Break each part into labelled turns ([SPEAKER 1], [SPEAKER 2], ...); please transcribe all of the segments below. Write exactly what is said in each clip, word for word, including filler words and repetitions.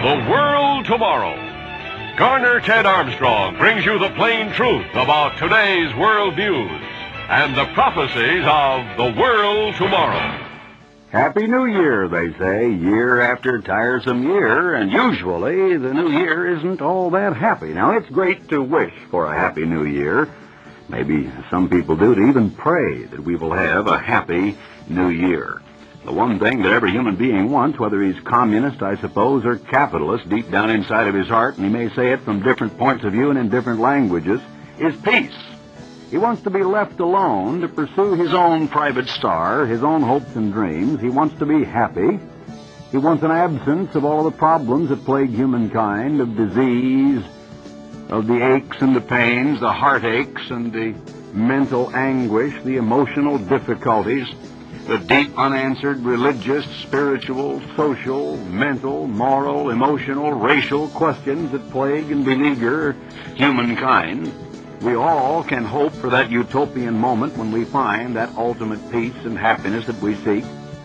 [SPEAKER 1] The World Tomorrow. Garner Ted Armstrong brings you the plain truth about today's world news and the prophecies of the world tomorrow.
[SPEAKER 2] Happy New Year, they say, year after tiresome year, and usually the new year isn't all that happy. Now, it's great to wish for a happy new year. Maybe some people do to even pray that we will have a happy new year. The one thing that every human being wants, whether he's communist, I suppose, or capitalist, deep down inside of his heart, and he may say it from different points of view and in different languages, is peace. He wants to be left alone to pursue his own private star, his own hopes and dreams. He wants to be happy. He wants an absence of all the problems that plague humankind, of disease, of the aches and the pains, the heartaches and the mental anguish, the emotional difficulties, the deep unanswered religious, spiritual, social, mental, moral, emotional, racial questions that plague and beleaguer humankind. We all can hope for that utopian moment when we find that ultimate peace and happiness that we seek.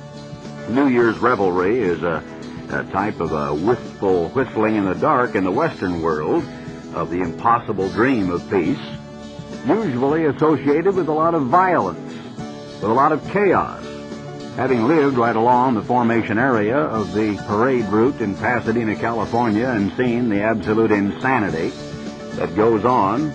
[SPEAKER 2] New Year's revelry is a, a type of a wistful whistling in the dark in the Western world of the impossible dream of peace, usually associated with a lot of violence, with a lot of chaos. Having lived right along the formation area of the parade route in Pasadena, California, and seen the absolute insanity that goes on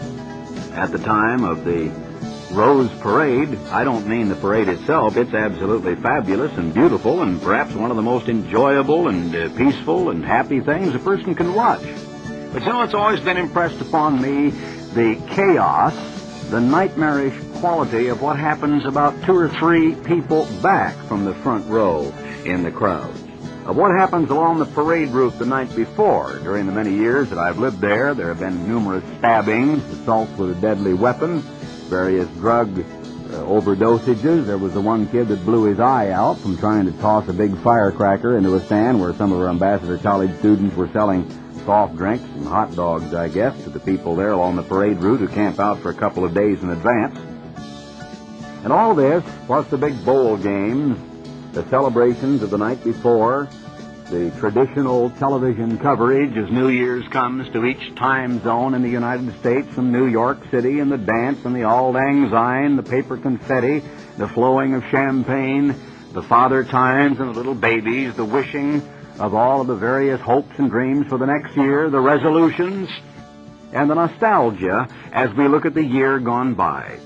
[SPEAKER 2] at the time of the Rose Parade, I don't mean the parade itself. It's absolutely fabulous and beautiful and perhaps one of the most enjoyable and uh, peaceful and happy things a person can watch. But you know, it's always been impressed upon me the chaos, the nightmarish quality of what happens about two or three people back from the front row in the crowds. Of what happens along the parade route the night before. During the many years that I've lived there, there have been numerous stabbings, assaults with a deadly weapon, various drug uh, overdosages. There was the one kid that blew his eye out from trying to toss a big firecracker into a stand where some of our Ambassador College students were selling soft drinks and hot dogs, I guess, to the people there along the parade route who camp out for a couple of days in advance. And all this, plus the big bowl games, the celebrations of the night before, the traditional television coverage as New Year's comes to each time zone in the United States, from New York City, and the dance and the Auld Lang Syne, the paper confetti, the flowing of champagne, the father times and the little babies, the wishing of all of the various hopes and dreams for the next year, the resolutions, and the nostalgia as we look at the year gone by.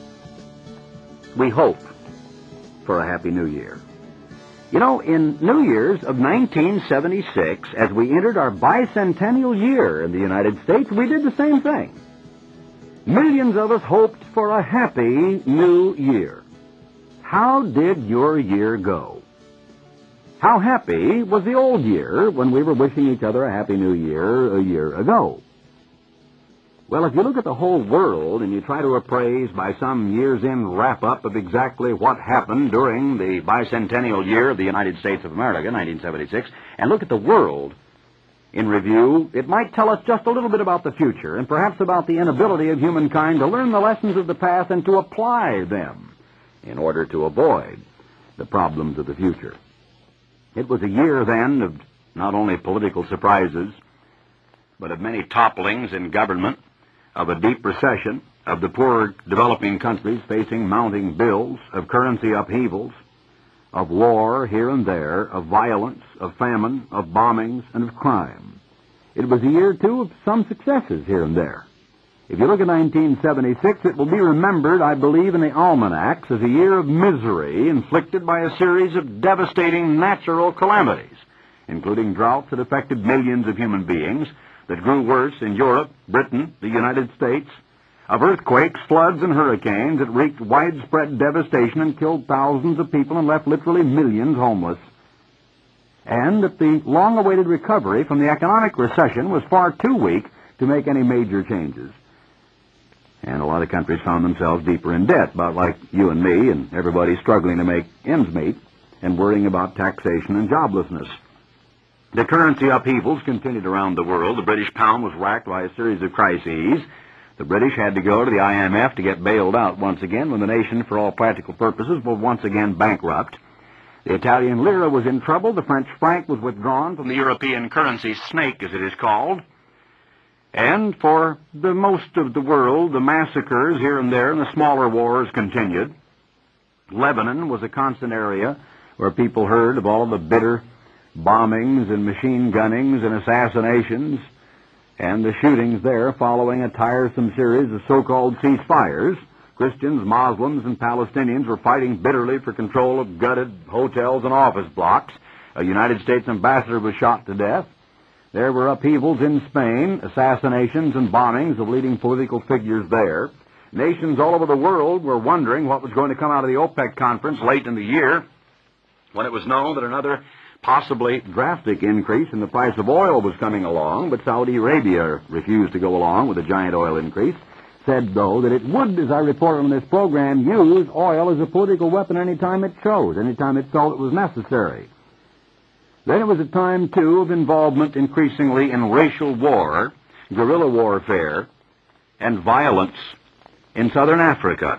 [SPEAKER 2] We hope for a happy new year. You know, in New Year's of nineteen seventy-six, as we entered our bicentennial year in the United States, we did the same thing. Millions of us hoped for a happy new year. How did your year go? How happy was the old year when we were wishing each other a happy new year a year ago? Well, if you look at the whole world and you try to appraise by some years-end wrap-up of exactly what happened during the bicentennial year of the United States of America, nineteen seventy-six, and look at the world in review, it might tell us just a little bit about the future and perhaps about the inability of humankind to learn the lessons of the past and to apply them in order to avoid the problems of the future. It was a year, then, of not only political surprises, but of many topplings in government, of a deep recession, of the poorer developing countries facing mounting bills, of currency upheavals, of war here and there, of violence, of famine, of bombings, and of crime. It was a year, too, of some successes here and there. If you look at nineteen seventy-six, it will be remembered, I believe, in the almanacs as a year of misery inflicted by a series of devastating natural calamities, including droughts that affected millions of human beings, that grew worse in Europe, Britain, the United States, of earthquakes, floods, and hurricanes that wreaked widespread devastation and killed thousands of people and left literally millions homeless. And that the long-awaited recovery from the economic recession was far too weak to make any major changes. And a lot of countries found themselves deeper in debt, about like you and me, and everybody struggling to make ends meet and worrying about taxation and joblessness. The currency upheavals continued around the world. The British pound was racked by a series of crises. The British had to go to the I M F to get bailed out once again when the nation, for all practical purposes, was once again bankrupt. The Italian lira was in trouble. The French franc was withdrawn from the European currency snake, as it is called. And for the most of the world, the massacres here and there and the smaller wars continued. Lebanon was a constant area where people heard of all the bitter bombings and machine gunnings and assassinations and the shootings there following a tiresome series of so-called ceasefires. Christians, Muslims, and Palestinians were fighting bitterly for control of gutted hotels and office blocks. A United States ambassador was shot to death. There were upheavals in Spain, assassinations and bombings of leading political figures there. Nations all over the world were wondering what was going to come out of the OPEC conference late in the year, when it was known that another possibly drastic increase in the price of oil was coming along, but Saudi Arabia refused to go along with a giant oil increase. Said, though, that it would, as I reported on this program, use oil as a political weapon any time it chose, any time it felt it was necessary. Then it was a time, too, of involvement increasingly in racial war, guerrilla warfare, and violence in southern Africa.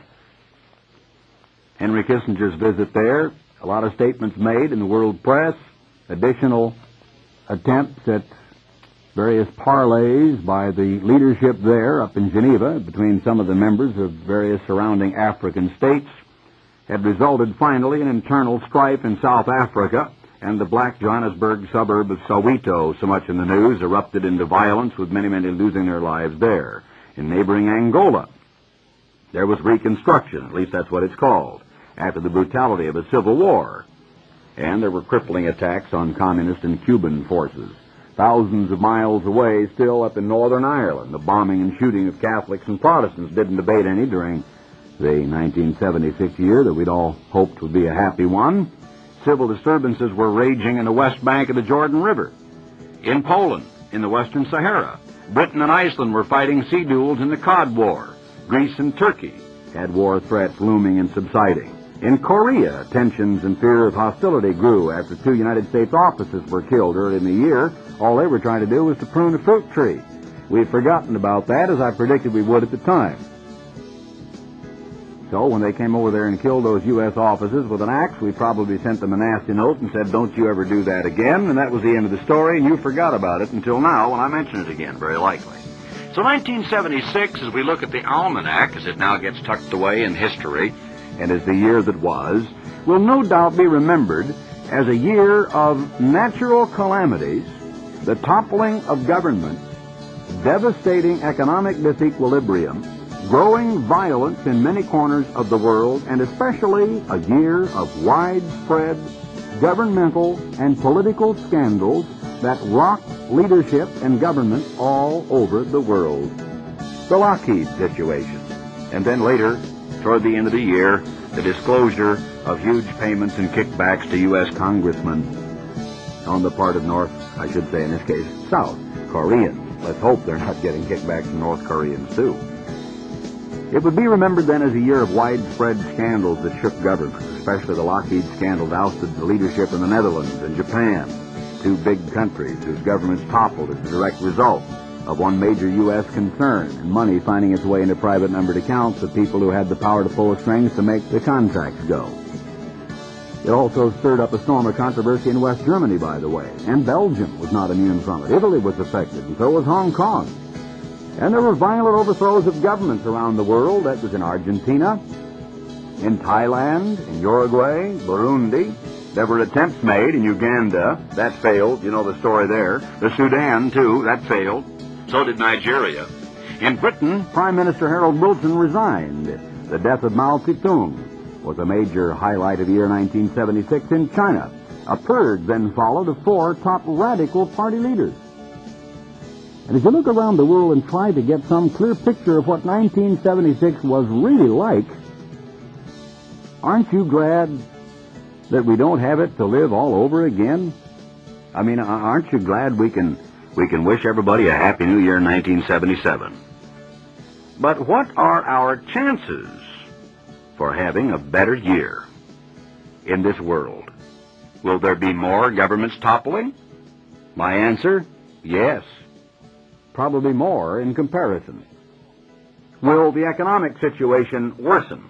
[SPEAKER 2] Henry Kissinger's visit there, a lot of statements made in the world press, additional attempts at various parleys by the leadership there up in Geneva between some of the members of various surrounding African states had resulted finally in internal strife in South Africa, and the black Johannesburg suburb of Soweto, so much in the news, erupted into violence with many, many losing their lives there. In neighboring Angola, there was reconstruction, at least that's what it's called, after the brutality of a civil war, and there were crippling attacks on communist and Cuban forces. Thousands of miles away, still up in Northern Ireland, the bombing and shooting of Catholics and Protestants didn't abate any during the nineteen seventy-six year that we'd all hoped would be a happy one. Civil disturbances were raging in the west bank of the Jordan River. In Poland, in the Western Sahara, Britain and Iceland were fighting sea duels in the Cod War. Greece and Turkey had war threats looming and subsiding. In Korea, tensions and fear of hostility grew after two United States officers were killed early in the year. All they were trying to do was to prune a fruit tree. We had forgotten about that, as I predicted we would at the time. So when they came over there and killed those U S officers with an axe, we probably sent them a nasty note and said, don't you ever do that again, and that was the end of the story, and you forgot about it until now when I mention it again, very likely. So nineteen seventy-six, as we look at the almanac, as it now gets tucked away in history, and as the year that was, will no doubt be remembered as a year of natural calamities, the toppling of government, devastating economic disequilibrium, growing violence in many corners of the world, and especially a year of widespread governmental and political scandals that rocked leadership and government all over the world. The Lockheed situation, and then later, toward the end of the year, the disclosure of huge payments and kickbacks to U S congressmen on the part of North, I should say in this case, South Koreans. Let's hope they're not getting kickbacks from North Koreans, too. It would be remembered then as a year of widespread scandals that shook government, especially the Lockheed scandal that ousted the leadership in the Netherlands and Japan, two big countries whose governments toppled as a direct result of one major U S concern, and money finding its way into private numbered accounts of people who had the power to pull the strings to make the contracts go. It also stirred up a storm of controversy in West Germany, by the way, and Belgium was not immune from it. Italy was affected, and so was Hong Kong. And there were violent overthrows of governments around the world. That was in Argentina, in Thailand, in Uruguay, Burundi. There were attempts made in Uganda. That failed. You know the story there. The Sudan, too. That failed. So did Nigeria. In Britain, Prime Minister Harold Wilson resigned. The death of Mao Zedong was a major highlight of the year nineteen seventy-six in China. A purge then followed of four top radical party leaders. And as you look around the world and try to get some clear picture of what nineteen seventy-six was really like, aren't you glad that we don't have it to live all over again? I mean, aren't you glad we can we can wish everybody a Happy New Year in nineteen seventy-seven? But what are our chances for having a better year in this world? Will there be more governments toppling? My answer, yes. Probably more in comparison. Will the economic situation worsen?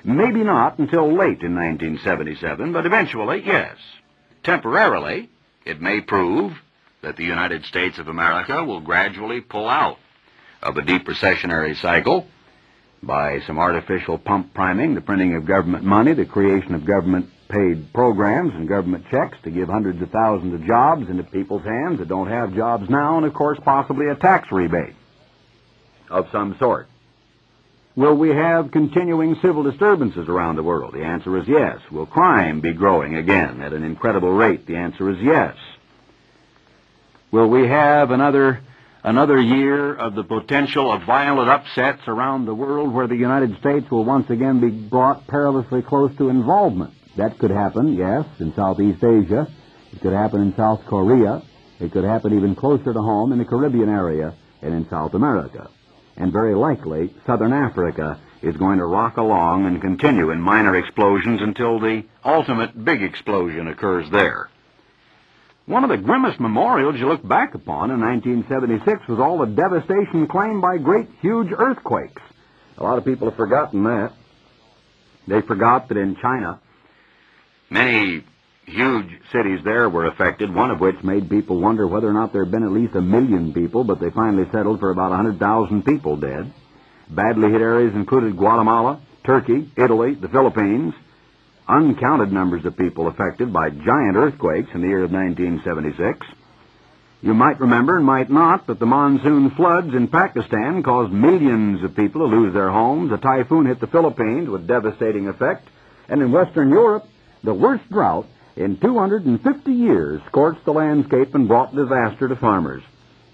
[SPEAKER 2] Maybe not until late in nineteen seventy-seven, but eventually, yes. Temporarily, it may prove that the United States of America will gradually pull out of a deep recessionary cycle by some artificial pump priming, the printing of government money, the creation of government-paid programs and government checks to give hundreds of thousands of jobs into people's hands that don't have jobs now, and, of course, possibly a tax rebate of some sort. Will we have continuing civil disturbances around the world? The answer is yes. Will crime be growing again at an incredible rate? The answer is yes. Will we have another another year of the potential of violent upsets around the world where the United States will once again be brought perilously close to involvement? That could happen, yes, in Southeast Asia. It could happen in South Korea. It could happen even closer to home in the Caribbean area and in South America. And very likely, Southern Africa is going to rock along and continue in minor explosions until the ultimate big explosion occurs there. One of the grimmest memorials you look back upon in nineteen seventy-six was all the devastation claimed by great, huge earthquakes. A lot of people have forgotten that. They forgot that in China, many huge cities there were affected, one of which made people wonder whether or not there had been at least a million people, but they finally settled for about one hundred thousand people dead. Badly hit areas included Guatemala, Turkey, Italy, the Philippines. Uncounted numbers of people affected by giant earthquakes in the year of nineteen seventy-six. You might remember and might not that the monsoon floods in Pakistan caused millions of people to lose their homes. A typhoon hit the Philippines with devastating effect. And in Western Europe, the worst drought in two hundred fifty years scorched the landscape and brought disaster to farmers.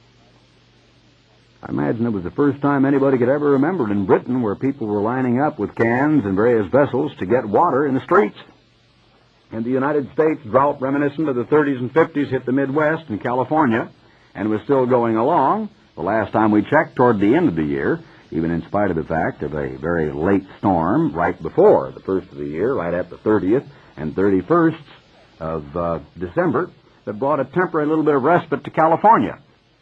[SPEAKER 2] I imagine it was the first time anybody could ever remember in Britain where people were lining up with cans and various vessels to get water in the streets. In the United States, drought reminiscent of the thirties and fifties hit the Midwest and California and was still going along. The last time we checked, toward the end of the year, even in spite of the fact of a very late storm right before the first of the year, right at the thirtieth and thirty-first of uh, December, that brought a temporary little bit of respite to California.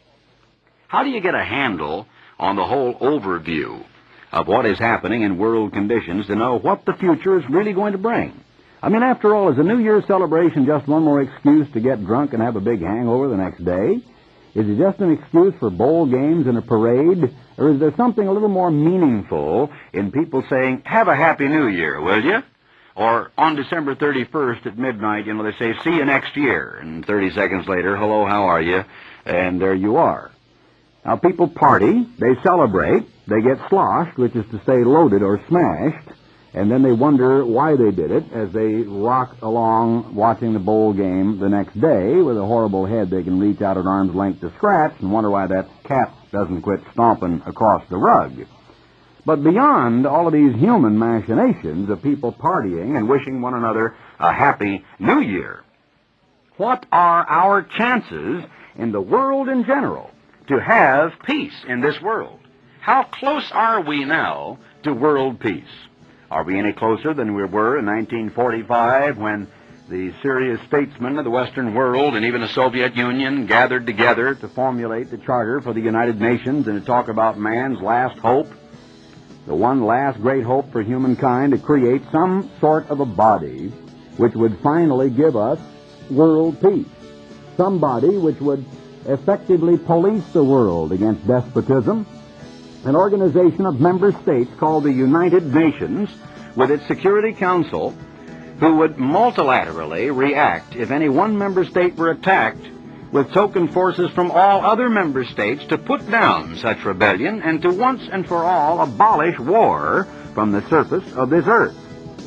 [SPEAKER 2] How do you get a handle on the whole overview of what is happening in world conditions to know what the future is really going to bring? I mean, after all, is a New Year's celebration just one more excuse to get drunk and have a big hangover the next day? Is it just an excuse for bowl games and a parade? Or is there something a little more meaningful in people saying, have a Happy New Year, will you? Or on December thirty-first at midnight, you know, they say, see you next year. And thirty seconds later, hello, how are you? And there you are. Now, people party, they celebrate, they get sloshed, which is to say loaded or smashed, and then they wonder why they did it as they rock along watching the bowl game the next day with a horrible head they can reach out at arm's length to scratch and wonder why that cat doesn't quit stomping across the rug. But beyond all of these human machinations of people partying and wishing one another a Happy New Year, what are our chances in the world in general to have peace in this world? How close are we now to world peace? Are we any closer than we were in nineteen forty-five when the serious statesmen of the Western world and even the Soviet Union gathered together to formulate the Charter for the United Nations and to talk about man's last hope, the one last great hope for humankind, to create some sort of a body which would finally give us world peace? Some body which would effectively police the world against despotism, an organization of member states called the United Nations with its Security Council, who would multilaterally react if any one member state were attacked, with token forces from all other member states to put down such rebellion and to once and for all abolish war from the surface of this earth.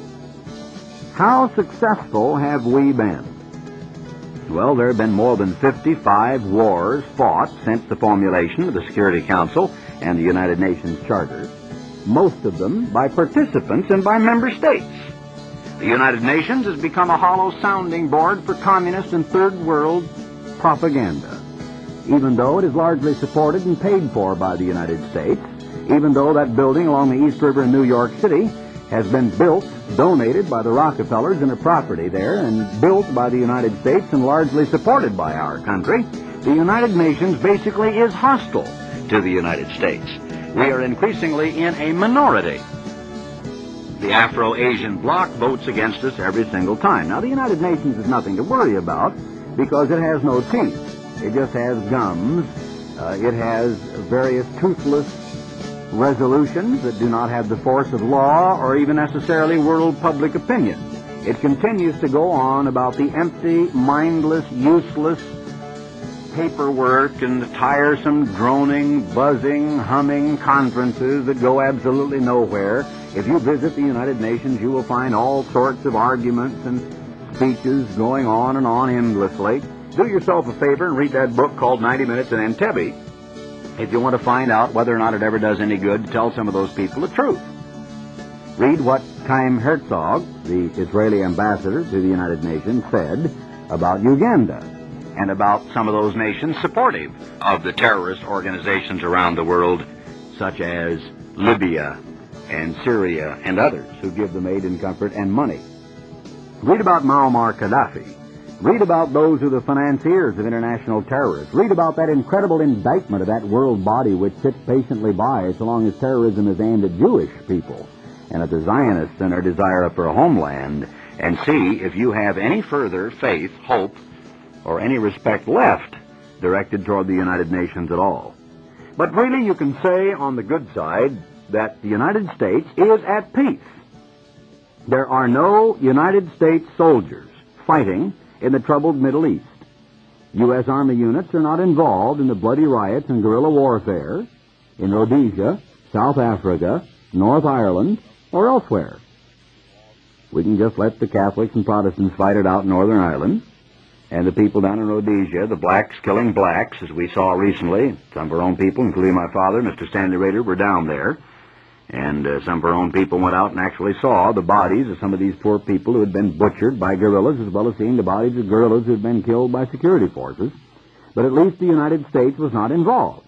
[SPEAKER 2] How successful have we been? Well, there have been more than fifty-five wars fought since the formulation of the Security Council and the United Nations Charter, most of them by participants and by member states. The United Nations has become a hollow sounding board for communist and third world propaganda, even though it is largely supported and paid for by the United States, even though that building along the East River in New York City has been built, donated by the Rockefellers in a property there, and built by the United States and largely supported by our country. The United Nations basically is hostile to the United States. We are increasingly in a minority. the Afro-Asian bloc votes against us every single time. Now, the United Nations is nothing to worry about because it has no teeth. It just has gums. Uh, it has various toothless resolutions that do not have the force of law or even necessarily world public opinion. It continues to go on about the empty, mindless, useless paperwork and the tiresome, droning, buzzing, humming conferences that go absolutely nowhere. If you visit the United Nations, you will find all sorts of arguments and speeches going on and on endlessly. Do yourself a favor and read that book called ninety minutes in Entebbe if you want to find out whether or not it ever does any good to tell some of those people the truth. Read what Chaim Herzog, the Israeli ambassador to the United Nations, said about Uganda and about some of those nations supportive of the terrorist organizations around the world, such as Libya and Syria and others who give them aid and comfort and money. Read about Muammar Gaddafi. Read about those who are the financiers of international terrorists. Read about that incredible indictment of that world body which sits patiently by so long as terrorism is aimed at Jewish people and at the Zionists and their desire for a homeland, and see if you have any further faith, hope, or any respect left directed toward the United Nations at all. But really you can say on the good side that the United States is at peace. There are no United States soldiers fighting in the troubled Middle East. U S Army units are not involved in the bloody riots and guerrilla warfare in Rhodesia, South Africa, North Ireland, or elsewhere. We can just let the Catholics and Protestants fight it out in Northern Ireland, and the people down in Rhodesia, the blacks killing blacks, as we saw recently. Some of our own people, including my father, Mister Stanley Rader, were down there. And uh, some of our own people went out and actually saw the bodies of some of these poor people who had been butchered by guerrillas, as well as seeing the bodies of guerrillas who had been killed by security forces. But at least the United States was not involved.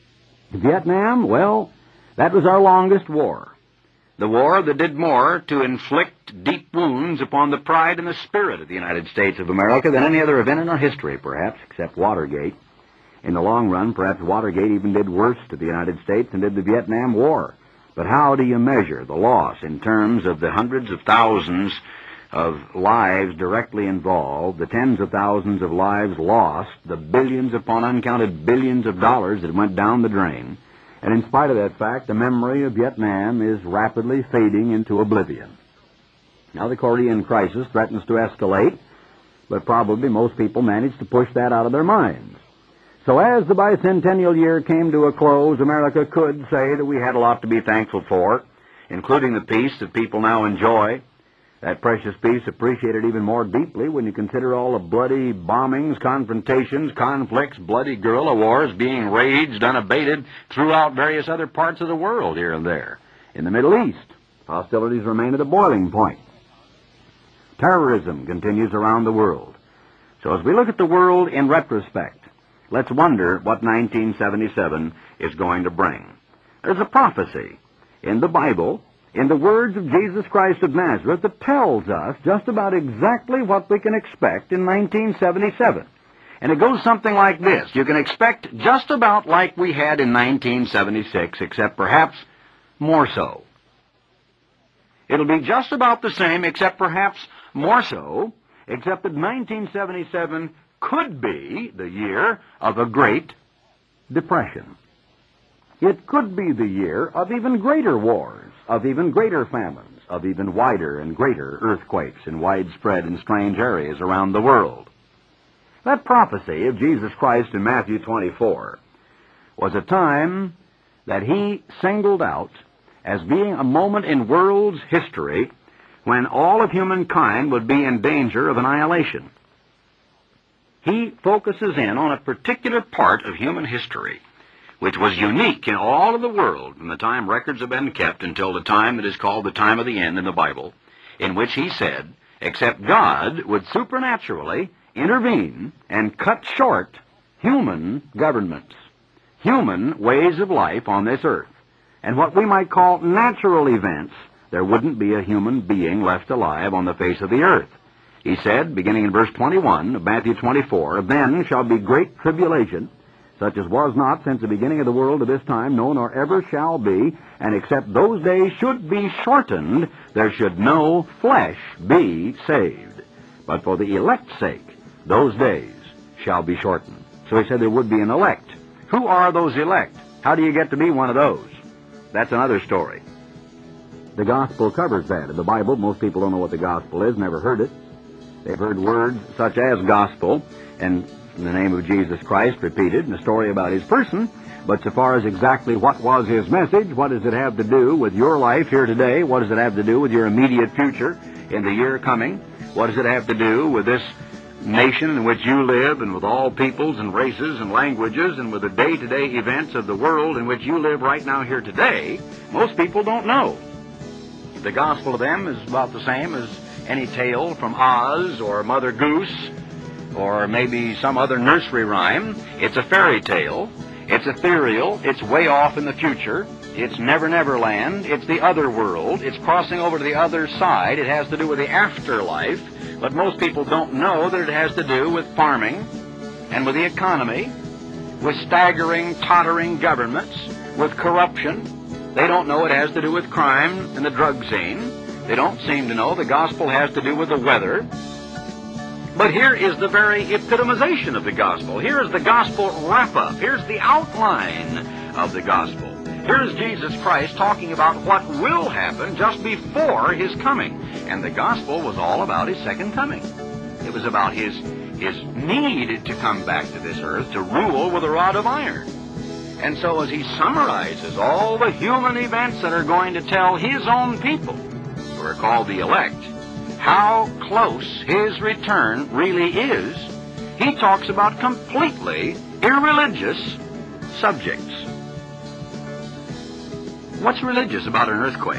[SPEAKER 2] Vietnam, well, that was our longest war. The war that did more to inflict deep wounds upon the pride and the spirit of the United States of America than any other event in our history, perhaps, except Watergate. In the long run, perhaps Watergate even did worse to the United States than did the Vietnam War. But how do you measure the loss in terms of the hundreds of thousands of lives directly involved, the tens of thousands of lives lost, the billions upon uncounted billions of dollars that went down the drain? And in spite of that fact, the memory of Vietnam is rapidly fading into oblivion. Now the Korean crisis threatens to escalate, but probably most people manage to push that out of their minds. So as the bicentennial year came to a close, America could say that we had a lot to be thankful for, including the peace that people now enjoy. That precious peace appreciated even more deeply when you consider all the bloody bombings, confrontations, conflicts, bloody guerrilla wars being raged unabated throughout various other parts of the world here and there. In the Middle East, hostilities remain at a boiling point. Terrorism continues around the world. So as we look at the world in retrospect, let's wonder what nineteen seventy-seven is going to bring. There's a prophecy in the Bible, in the words of Jesus Christ of Nazareth, that tells us just about exactly what we can expect in nineteen seventy-seven. And it goes something like this. You can expect just about like we had in nineteen seventy-six, except perhaps more so. It'll be just about the same, except perhaps more so, except that nineteen seventy-seven could be the year of a Great Depression. It could be the year of even greater wars, of even greater famines, of even wider and greater earthquakes in widespread and strange areas around the world. That prophecy of Jesus Christ in Matthew twenty-four was a time that he singled out as being a moment in world's history when all of humankind would be in danger of annihilation. He focuses in on a particular part of human history, which was unique in all of the world from the time records have been kept until the time that is called the time of the end in the Bible, in which he said, except God would supernaturally intervene and cut short human governments, human ways of life on this earth, and what we might call natural events, there wouldn't be a human being left alive on the face of the earth. He said, beginning in verse twenty-one of Matthew twenty-four, then shall be great tribulation, such as was not since the beginning of the world to this time, no, nor ever shall be, and except those days should be shortened, there should no flesh be saved. But for the elect's sake, those days shall be shortened. So he said there would be an elect. Who are those elect? How do you get to be one of those? That's another story. The gospel covers that. In the Bible, most people don't know what the gospel is, never heard it. They've heard words such as gospel, and in the name of Jesus Christ repeated, and a story about his person. But so far as exactly what was his message, what does it have to do with your life here today? What does it have to do with your immediate future in the year coming? What does it have to do with this nation in which you live, and with all peoples and races and languages, and with the day-to-day events of the world in which you live right now here today? Most people don't know. The gospel to them is about the same as any tale from Oz or Mother Goose or maybe some other nursery rhyme. It's a fairy tale. It's ethereal. It's way off in the future. It's Never Never Land. It's the other world. It's crossing over to the other side. It has to do with the afterlife. But most people don't know that it has to do with farming and with the economy, with staggering, tottering governments, with corruption. They don't know it has to do with crime and the drug scene. They don't seem to know the gospel has to do with the weather. But here is the very epitomization of the gospel. Here is the gospel wrap-up. Here's the outline of the gospel. Here's Jesus Christ talking about what will happen just before his coming. And the gospel was all about his second coming. It was about his, his need to come back to this earth to rule with a rod of iron. And so as he summarizes all the human events that are going to tell his own people, who are called the elect, how close his return really is, he talks about completely irreligious subjects. What's religious about an earthquake?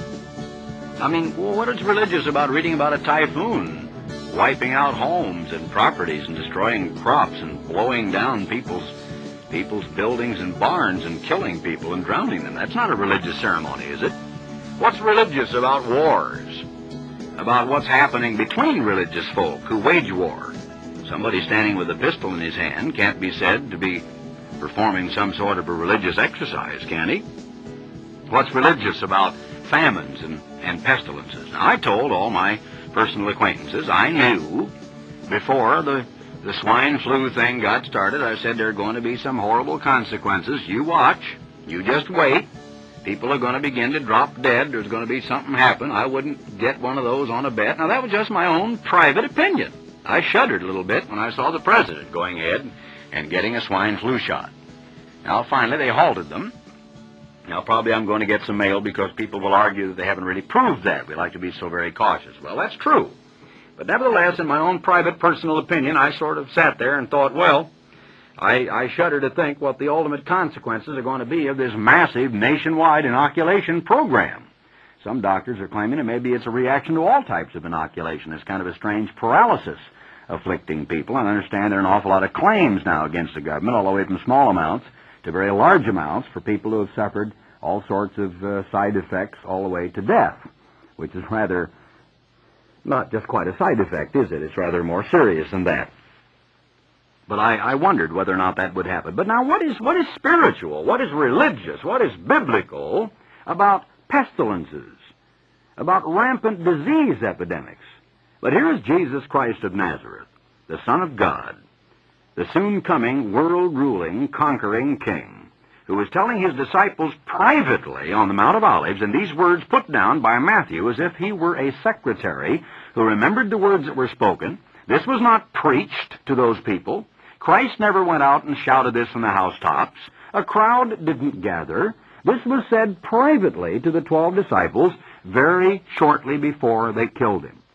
[SPEAKER 2] I mean, what is religious about reading about a typhoon, wiping out homes and properties and destroying crops and blowing down people's people's buildings and barns and killing people and drowning them? That's not a religious ceremony, is it? What's religious about wars? About what's happening between religious folk who wage war? Somebody standing with a pistol in his hand can't be said to be performing some sort of a religious exercise, can he? What's religious about famines and, and pestilences? Now, I told all my personal acquaintances, I knew before the, the swine flu thing got started, I said there are going to be some horrible consequences. You watch. You just wait. People are going to begin to drop dead. There's going to be something happen. I wouldn't get one of those on a bet. Now, that was just my own private opinion. I shuddered a little bit when I saw the president going ahead and getting a swine flu shot. Now, finally, they halted them. Now, probably I'm going to get some mail because people will argue that they haven't really proved that. We like to be so very cautious. Well, that's true. But nevertheless, in my own private personal opinion, I sort of sat there and thought, well, I, I shudder to think what the ultimate consequences are going to be of this massive nationwide inoculation program. Some doctors are claiming that maybe it's a reaction to all types of inoculation. It's kind of a strange paralysis afflicting people. And I understand there are an awful lot of claims now against the government, all the way from small amounts to very large amounts for people who have suffered all sorts of uh, side effects all the way to death, which is rather not just quite a side effect, is it? It's rather more serious than that. But I, I wondered whether or not that would happen. But now, what is what is spiritual, what is religious, what is biblical about pestilences, about rampant disease epidemics? But here is Jesus Christ of Nazareth, the Son of God, the soon-coming, world-ruling, conquering King, who was telling his disciples privately on the Mount of Olives, and these words put down by Matthew as if he were a secretary who remembered the words that were spoken. This was not preached to those people. Christ never went out and shouted this from the housetops. A crowd didn't gather. This was said privately to the twelve disciples very shortly before they killed him.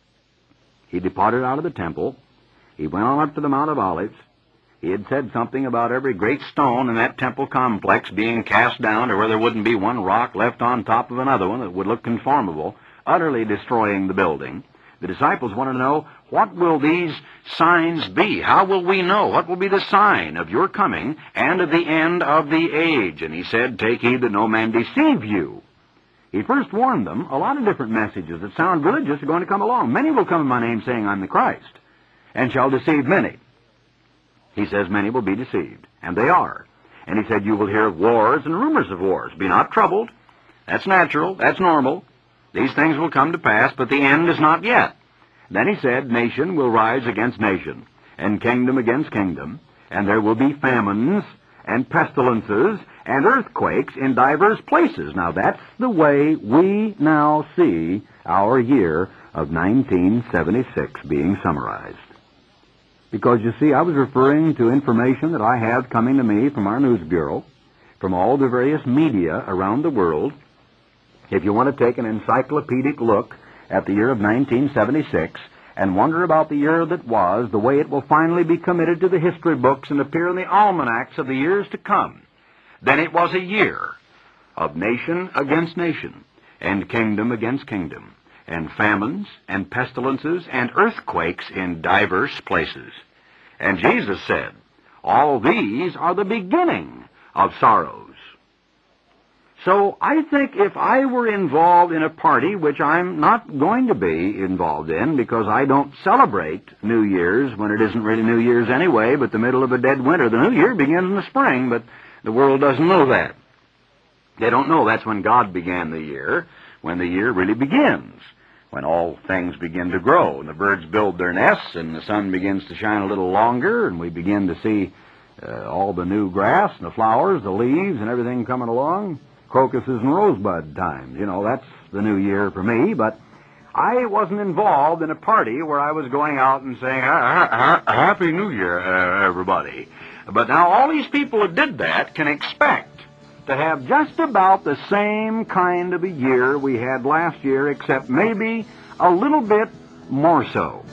[SPEAKER 2] He departed out of the temple. He went on up to the Mount of Olives. He had said something about every great stone in that temple complex being cast down to where there wouldn't be one rock left on top of another one that would look conformable, utterly destroying the building. The disciples wanted to know, what will these signs be? How will we know? What will be the sign of your coming and of the end of the age? And he said, take heed that no man deceive you. He first warned them, a lot of different messages that sound religious are going to come along. Many will come in my name saying, I'm the Christ, and shall deceive many. He says many will be deceived, and they are. And he said, you will hear of wars and rumors of wars. Be not troubled. That's natural. That's normal. These things will come to pass, but the end is not yet. Then he said, nation will rise against nation, and kingdom against kingdom, and there will be famines and pestilences and earthquakes in divers places. Now, that's the way we now see our year of nineteen seventy-six being summarized. Because, you see, I was referring to information that I have coming to me from our news bureau, from all the various media around the world. If you want to take an encyclopedic look at the year of nineteen seventy-six and wonder about the year that was, the way it will finally be committed to the history books and appear in the almanacs of the years to come, then it was a year of nation against nation, and kingdom against kingdom, and famines, and pestilences, and earthquakes in diverse places. And Jesus said, all these are the beginning of sorrows. So I think if I were involved in a party, which I'm not going to be involved in because I don't celebrate New Year's when it isn't really New Year's anyway, but the middle of a dead winter. The New Year begins in the spring, but the world doesn't know that. They don't know that's when God began the year, when the year really begins, when all things begin to grow, and the birds build their nests, and the sun begins to shine a little longer, and we begin to see uh, all the new grass and the flowers, the leaves, and everything coming along. Crocuses and rosebud times. You know, that's the new year for me, but I wasn't involved in a party where I was going out and saying, Happy New Year, uh, everybody. But now all these people that did that can expect to have just about the same kind of a year we had last year, except maybe a little bit more so.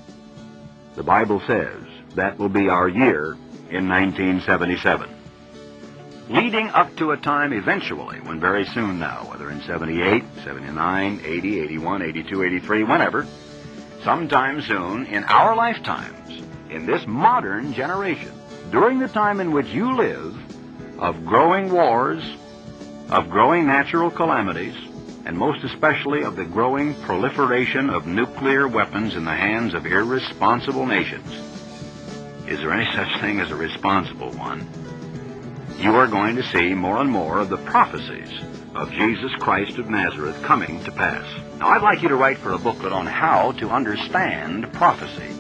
[SPEAKER 2] The Bible says that will be our year in nineteen seventy-seven. Leading up to a time eventually, when very soon now, whether in seventy-eight, seventy-nine, eighty, eighty-one, eighty-two, eighty-three, whenever, sometime soon in our lifetimes, in this modern generation, during the time in which you live, of growing wars, of growing natural calamities, and most especially of the growing proliferation of nuclear weapons in the hands of irresponsible nations. Is there any such thing as a responsible one? You are going to see more and more of the prophecies of Jesus Christ of Nazareth coming to pass. Now, I'd like you to write for a booklet on how to understand prophecy,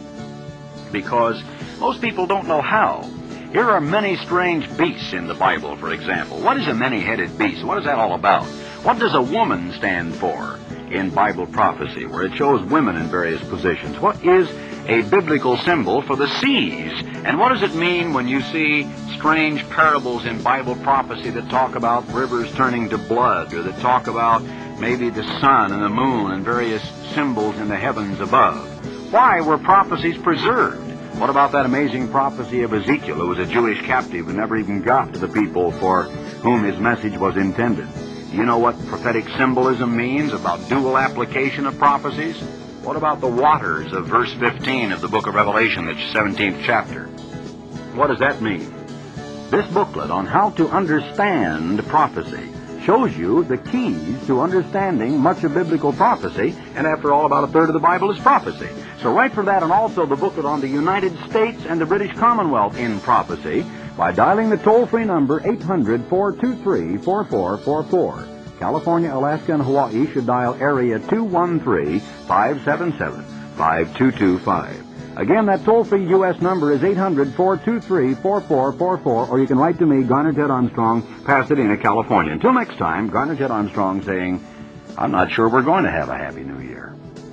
[SPEAKER 2] because most people don't know how. Here are many strange beasts in the Bible, for example. What is a many-headed beast? What is that all about? What does a woman stand for in Bible prophecy, where it shows women in various positions? What is a biblical symbol for the seas? And what does it mean when you see strange parables in Bible prophecy that talk about rivers turning to blood, or that talk about maybe the sun and the moon and various symbols in the heavens above? Why were prophecies preserved? What about that amazing prophecy of Ezekiel, who was a Jewish captive who never even got to the people for whom his message was intended? You know what prophetic symbolism means about dual application of prophecies? What about the waters of verse fifteen of the book of Revelation, the seventeenth chapter? What does that mean? This booklet on how to understand prophecy shows you the keys to understanding much of biblical prophecy, and after all, about a third of the Bible is prophecy. So write for that, and also the booklet on the United States and the British Commonwealth in prophecy by dialing the toll-free number eight hundred, four two three, four four four four. California, Alaska, and Hawaii should dial area two one three, five seven seven, five two two five. Again, that toll-free U S number is eight hundred, four two three, four four four four, or you can write to me, Garner Ted Armstrong, Pasadena, California. Until next time, Garner Ted Armstrong saying, I'm not sure we're going to have a Happy New Year.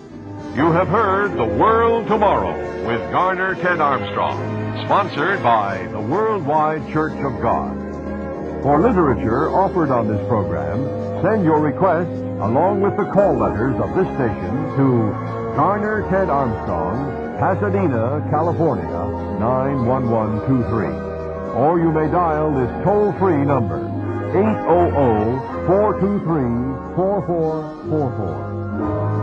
[SPEAKER 1] You have heard The World Tomorrow with Garner Ted Armstrong, sponsored by
[SPEAKER 3] the Worldwide Church of God. For literature offered on this program, send your requests along with the call letters of this station to Garner Ted Armstrong, Pasadena, California, nine one one two three. Or you may dial this toll-free number, eight hundred, four two three, four four four four.